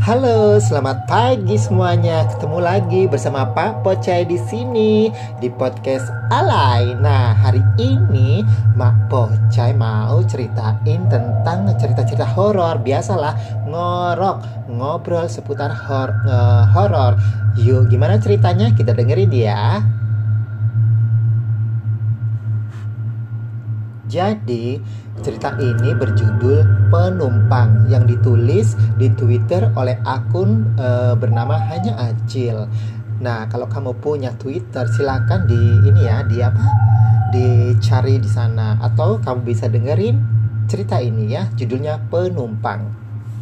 Halo, selamat pagi semuanya. Ketemu lagi bersama Pak Pocai di sini di podcast Alay. Nah, hari ini Mak Pocai mau ceritain tentang cerita-cerita horor. Biasalah ngobrol seputar horor. Yuk, gimana ceritanya? Kita dengerin ya. Jadi, cerita ini berjudul Penumpang yang ditulis di Twitter oleh akun bernama Hanya Acil. Nah, kalau kamu punya Twitter, silakan dicari di sana atau kamu bisa dengerin cerita ini ya, judulnya Penumpang.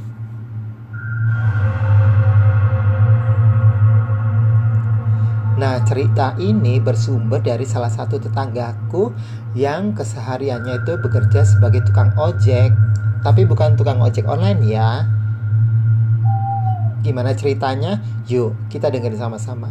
Nah, cerita ini bersumber dari salah satu tetanggaku yang kesehariannya itu bekerja sebagai tukang ojek. Tapi bukan tukang ojek online ya. Gimana ceritanya? Yuk, kita dengerin sama-sama.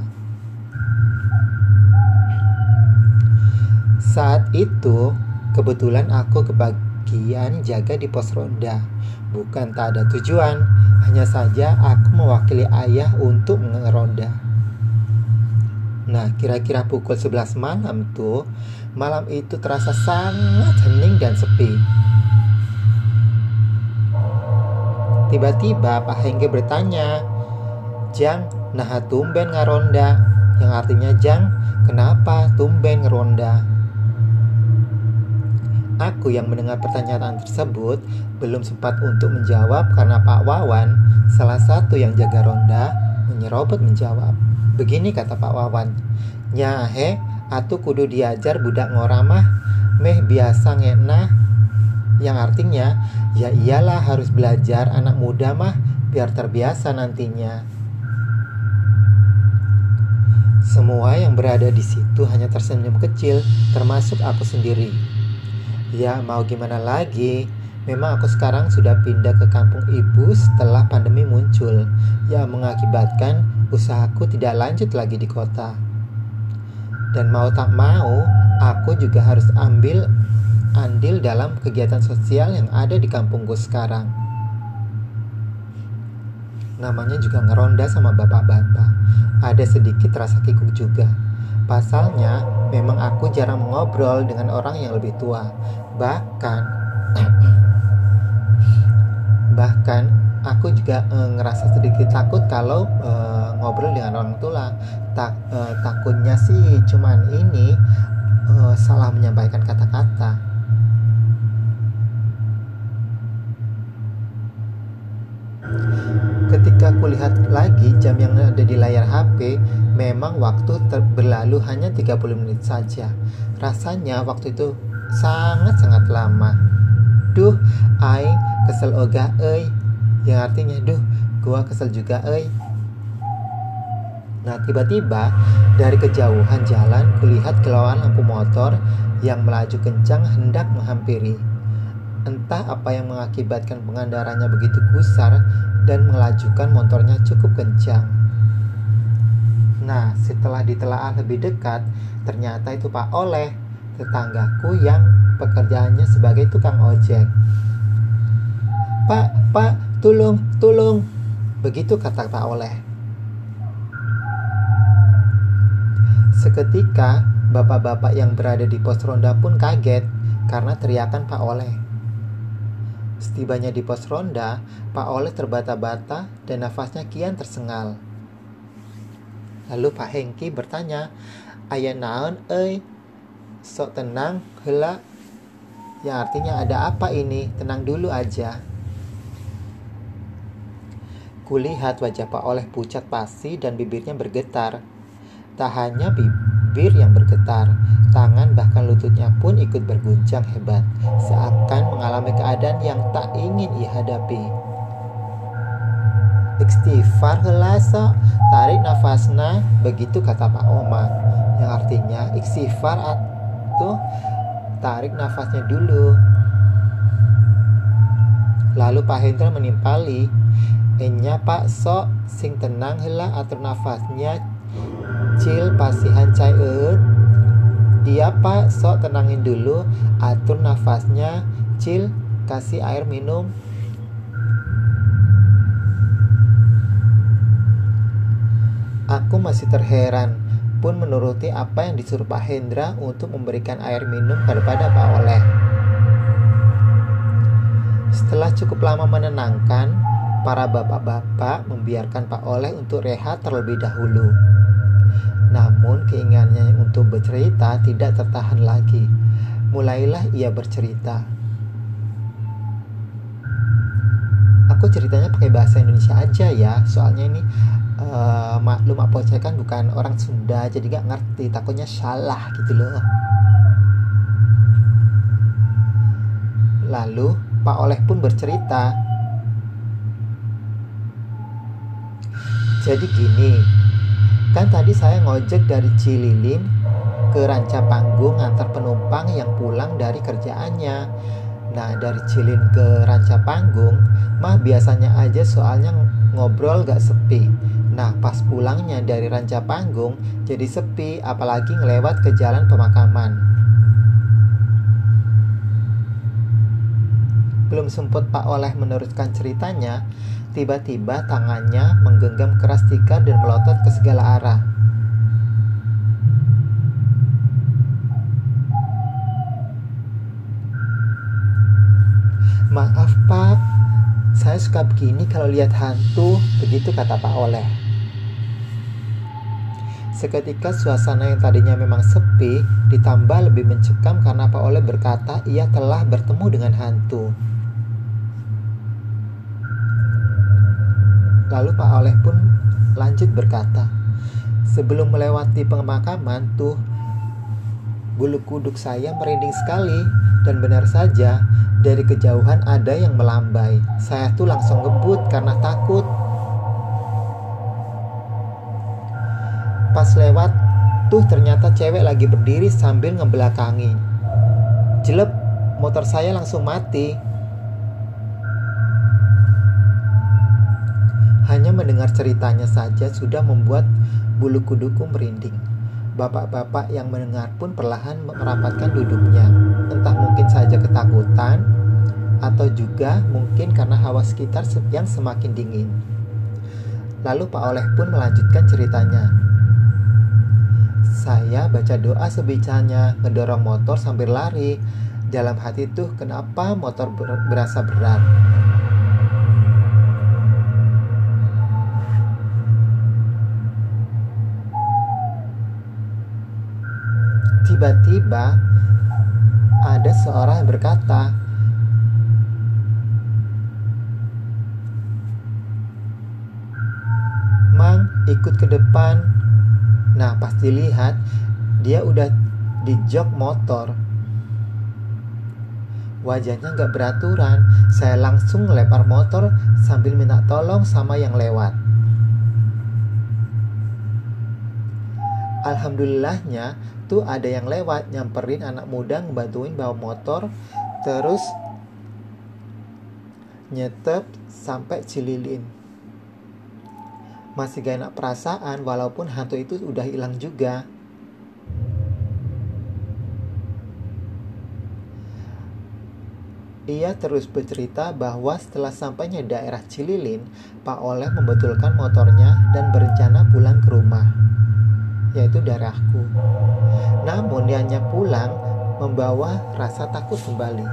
Saat itu, kebetulan aku kebagian jaga di pos ronda. Bukan tak ada tujuan, hanya saja aku mewakili ayah untuk ngeronda. Nah, kira-kira pukul 11 malam tuh, malam itu terasa sangat hening dan sepi. Tiba-tiba Pak Hengge bertanya, "Jang, nah tumben ngaronda?" Yang artinya, "Jang, kenapa tumben ngeronda?" Aku yang mendengar pertanyaan tersebut belum sempat untuk menjawab karena Pak Wawan, salah satu yang jaga ronda, menyerobot menjawab. Begini kata Pak Wawan, "Nyahe, atu kudu diajar budak ngoramah, meh biasa ngenah." Yang artinya, ya iyalah harus belajar anak muda mah biar terbiasa nantinya. Semua yang berada di situ hanya tersenyum kecil, termasuk aku sendiri. Ya mau gimana lagi, memang aku sekarang sudah pindah ke kampung ibu setelah pandemi muncul, yang mengakibatkan usahaku tidak lanjut lagi di kota. Dan mau tak mau, aku juga harus ambil andil dalam kegiatan sosial yang ada di kampungku sekarang. Namanya juga ngeronda sama bapak-bapak. Ada sedikit rasa kikuk juga. Pasalnya, memang aku jarang mengobrol dengan orang yang lebih tua. Bahkan aku juga ngerasa sedikit takut kalau ngobrol dengan orang tua. Takutnya sih cuman ini salah menyampaikan kata-kata. Ketika aku lihat lagi jam yang ada di layar HP, memang waktu berlalu hanya 30 menit saja. Rasanya waktu itu sangat-sangat lama. Duh, aing kesel oga euy. Yang artinya, duh, gua kesel juga euy. Nah, tiba-tiba dari kejauhan jalan kulihat kilauan lampu motor yang melaju kencang hendak menghampiri. Entah apa yang mengakibatkan pengendaranya begitu gusar dan melajukan motornya cukup kencang. Nah, setelah ditelaah lebih dekat, ternyata itu Pak Oleh, tetanggaku yang pekerjaannya sebagai tukang ojek. Pak, tolong, begitu kata Pak Oleh. Seketika, bapak-bapak yang berada di pos ronda pun kaget karena teriakan Pak Oleh. Setibanya di pos ronda, Pak Oleh terbata-bata dan nafasnya kian tersengal. Lalu Pak Hengki bertanya, "Aya naon euy? Sok tenang heula." Yang artinya, ada apa ini? Tenang dulu aja. Kulihat wajah Pak Oleh pucat pasi dan bibirnya bergetar. Tak hanya bibir yang bergetar, tangan bahkan lututnya pun ikut berguncang hebat, seakan mengalami keadaan yang tak ingin ia hadapi. "Istighfar heula sok, tarik nafasna," begitu kata Pak Oma. Yang artinya, istighfar atuh, tarik nafasnya dulu. Lalu Pak Hendra menimpali, "Enya Pak sok, sing tenang heula atur nafasnya, Cil pasihan cai eut." "Iya Pak, sok tenangin dulu, atur nafasnya, Cil, kasih air minum." Aku masih terheran, pun menuruti apa yang disuruh Pak Hendra untuk memberikan air minum kepada Pak Oleh. Setelah cukup lama menenangkan, para bapak-bapak membiarkan Pak Oleh untuk rehat terlebih dahulu. Namun keinginannya untuk bercerita tidak tertahan lagi. Mulailah ia bercerita. Aku ceritanya pakai bahasa Indonesia aja ya, soalnya ini maklum Apoce kan bukan orang Sunda, jadi gak ngerti, takutnya salah gitu loh. Lalu Pak Oleh pun bercerita. Jadi gini, kan tadi saya ngojek dari Cililin ke Rancapanggung ngantar penumpang yang pulang dari kerjaannya. Nah, dari Cilin ke Rancapanggung mah biasanya aja soalnya ngobrol gak sepi. Nah, pas pulangnya dari Rancapanggung jadi sepi, apalagi ngelewat ke jalan pemakaman. Belum sempat Pak Oleh meneruskan ceritanya, tiba-tiba tangannya menggenggam keras tikar dan melotot ke segala arah. Maaf Pak, saya suka begini kalau lihat hantu, begitu kata Pak Oleh. Seketika suasana yang tadinya memang sepi ditambah lebih mencekam karena Pak Oleh berkata ia telah bertemu dengan hantu. Lalu Pak Oleh pun lanjut berkata, sebelum melewati pemakaman tuh bulu kuduk saya merinding sekali, dan benar saja dari kejauhan ada yang melambai. Saya tuh langsung ngebut karena takut. Pas lewat tuh ternyata cewek lagi berdiri sambil ngebelakangi. Jelep, motor saya langsung mati. Hanya mendengar ceritanya saja sudah membuat bulu kuduku merinding. Bapak-bapak yang mendengar pun perlahan merapatkan duduknya. Entah mungkin saja ketakutan, atau juga mungkin karena hawa sekitar yang semakin dingin. Lalu Pak Oleh pun melanjutkan ceritanya. Saya baca doa sebicanya, ngedorong motor sambil lari. Dalam hati tuh kenapa motor berasa berat. Tiba-tiba ada seorang yang berkata, "Mang, ikut ke depan." Nah, pas dilihat, dia udah di jok motor. Wajahnya gak beraturan. Saya langsung ngelempar motor sambil minta tolong sama yang lewat. Alhamdulillahnya tuh ada yang lewat, nyamperin anak muda, ngebantuin bawa motor, terus nyetep sampai Cililin. Masih gak enak perasaan walaupun hantu itu udah hilang juga. Ia terus bercerita bahwa setelah sampainya daerah Cililin, Pak Oleh membetulkan motornya dan berencana pulang ke rumah, yaitu daerahku. Namun dianya pulang membawa rasa takut kembali.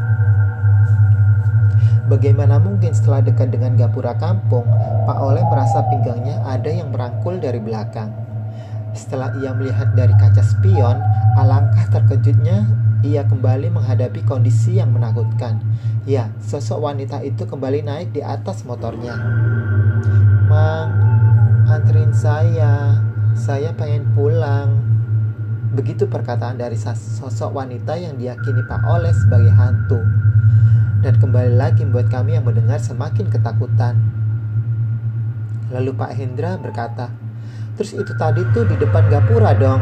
Bagaimana mungkin setelah dekat dengan gapura kampung, Pak Oleh merasa pinggangnya ada yang merangkul dari belakang. Setelah ia melihat dari kaca spion, alangkah terkejutnya ia kembali menghadapi kondisi yang menakutkan. Ya, sosok wanita itu kembali naik di atas motornya. "Mang, anterin saya pengen pulang." Begitu perkataan dari sosok wanita yang diyakini Pak Oleh sebagai hantu. Dan kembali lagi membuat kami yang mendengar semakin ketakutan. Lalu Pak Hendra berkata, "Terus itu tadi tuh di depan gapura dong?"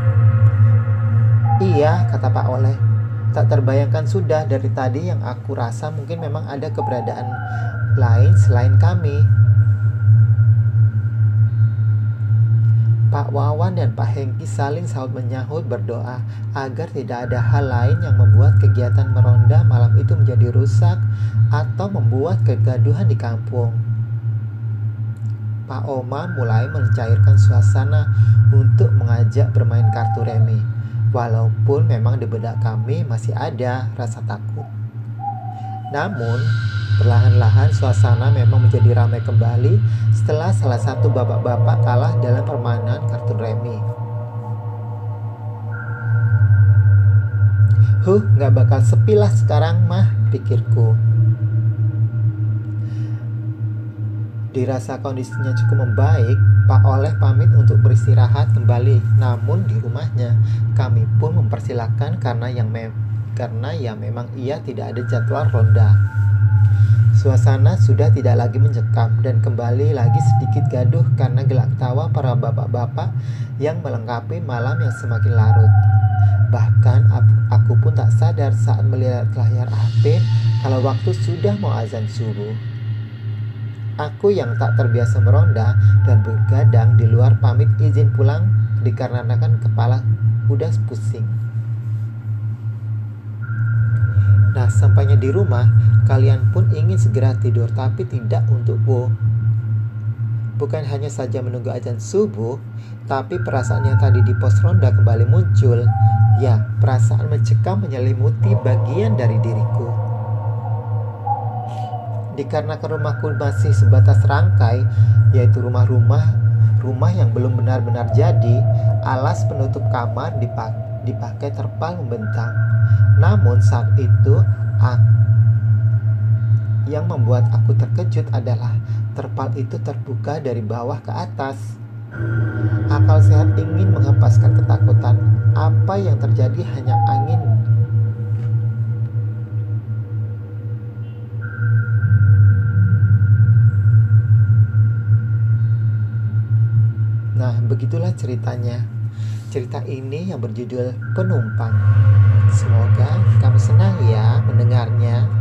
"Iya," kata Pak Oleh. "Tak terbayangkan sudah dari tadi, yang aku rasa mungkin memang ada keberadaan lain selain kami." Pak Wawan dan Pak Hengki saling sahut menyahut berdoa agar tidak ada hal lain yang membuat kegiatan meronda malam itu menjadi rusak atau membuat kegaduhan di kampung. Pak Oma mulai mencairkan suasana untuk mengajak bermain kartu remi. Walaupun memang di benak kami masih ada rasa takut. Namun, perlahan-lahan suasana memang menjadi ramai kembali setelah salah satu bapak-bapak kalah dalam permainan kartu remi. Gak bakal sepi lah sekarang mah, pikirku. Dirasa kondisinya cukup membaik, Pak Oleh pamit untuk beristirahat kembali. Namun di rumahnya, kami pun mempersilahkan karena ya memang ia tidak ada jadwal ronda. Suasana sudah tidak lagi mencekam dan kembali lagi sedikit gaduh karena gelak tawa para bapak-bapak yang melengkapi malam yang semakin larut. Bahkan aku pun tak sadar saat melihat layar HP kalau waktu sudah mau azan subuh. Aku yang tak terbiasa meronda dan bergadang di luar pamit izin pulang dikarenakan kepala udah pusing. Nah, sampainya di rumah, kalian pun ingin segera tidur tapi tidak untuk bukan hanya saja menunggu azan subuh, tapi perasaan yang tadi di pos ronda kembali muncul. Ya, perasaan mencekam menyelimuti bagian dari diriku. Dikarenakan rumahku masih sebatas rangkai, yaitu rumah yang belum benar-benar jadi, alas penutup kamar dipakai terpal membentang. Namun saat itu yang membuat aku terkejut adalah terpal itu terbuka dari bawah ke atas. Akal sehat ingin menghempaskan ketakutan. Apa yang terjadi hanya angin. Nah, begitulah ceritanya. Cerita ini yang berjudul Penumpang. Semoga kamu senang ya mendengarnya.